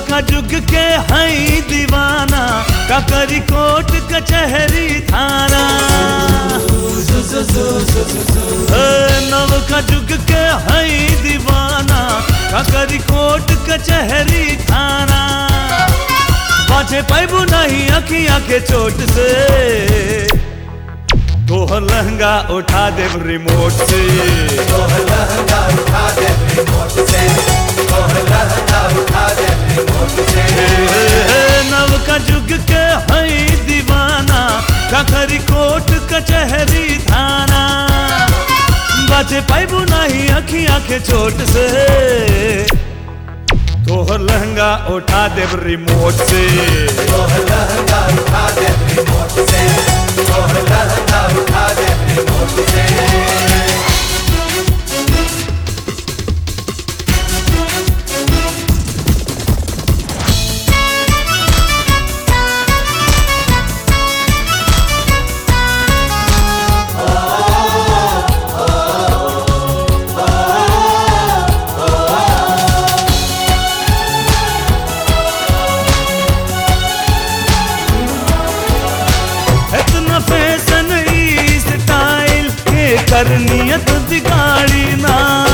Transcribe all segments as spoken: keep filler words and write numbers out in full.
का जुग के हई दीवाना, का करी कोट कचहरी थाना। नव का जुग के हई दीवाना, का करी कोट कचहरी थाना। पाछे पैबू नहीं अखियां के चोट से, तोहर लहंगा उठा देव रिमोट से। तोहर लहंगा उठा देव रिमोट से, तोहर लहंगा उठा देव रिमोट से। नव का जुग के हई दीवाना, का करी कोट कचहरी थाना। बाजे पैबू नहीं अखियां के चोट से, तोहर लहंगा उठा देव रिमोट से। तोहर लहंगा उठा देव रिमोट से, तोहर लहंगा उठा देव रिमोट से। फैशन ई स्टाइल के कर नियत बिगाड़ी ना।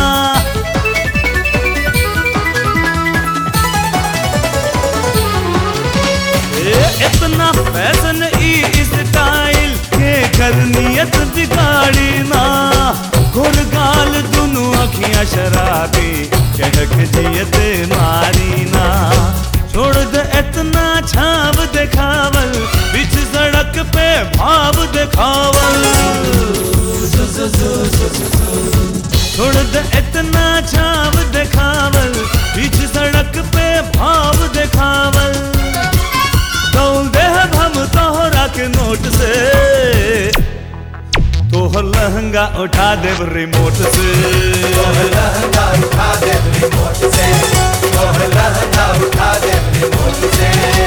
ए, इतना फैशन ई स्टाइल के कर नियत बिगाड़ी ना। गुलगाल दुनू अखियां शराबी, कहक जियत मारी ना। छोड़ दे इतना छाव दिखावल, बीच सड़क पे भाव दिखावल। छोड़ दे इतना छाव दिखावल, बीच सड़क पे भाव दिखावल। तौल दे हम तोहरा के नोट से, तोहर लहंगा उठा देव रिमोट से। तोहर लहंगा उठा देव रिमोट से, तोहर लहंगा उठा देव रिमोट से।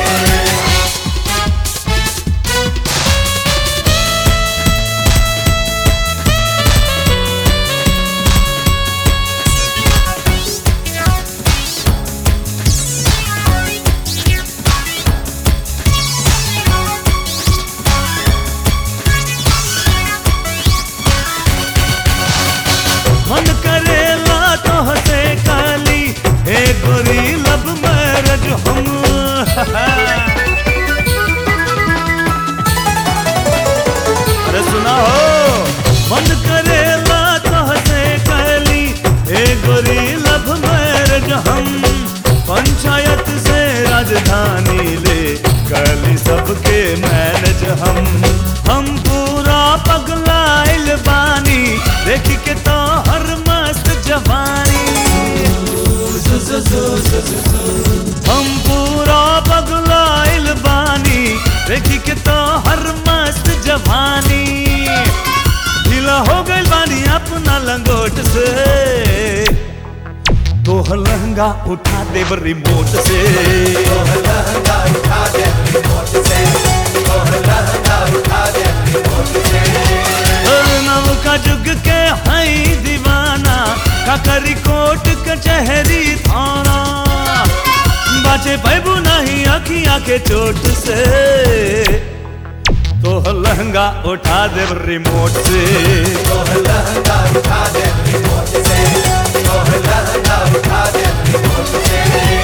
मन करेला तोहसे काली, हे गोरी लब मैरज हम। अरे सुना हो, मन करेला तोहसे काली, हे गोरी लब मैरज हम। पंचायत से राजधानी ले काली सबके मैनेज हम। हम पूरा पगलाइल बानी, देखी के तो हर मस्त जवानी। हम पूरा पगलाइल बानी, देखी के तो हर मस्त जवानी। ढीला हो गई बानी अपना लंगोट से, तोहर लहंगा उठा देव रिमोट से। तोहर लहंगा उठा देव रिमोट से, तोहर लहंगा उठा देव रिमोट से। नव का जुग के हई दीवाना, का करी कोट कचहरी थाना। बाचे पैबू नहीं अखियां के चोट से, तोहर लहंगा उठा देव रिमोट से। तोहर लहंगा उठा देव रिमोट से, तोहर लहंगा उठा देव रिमोट से।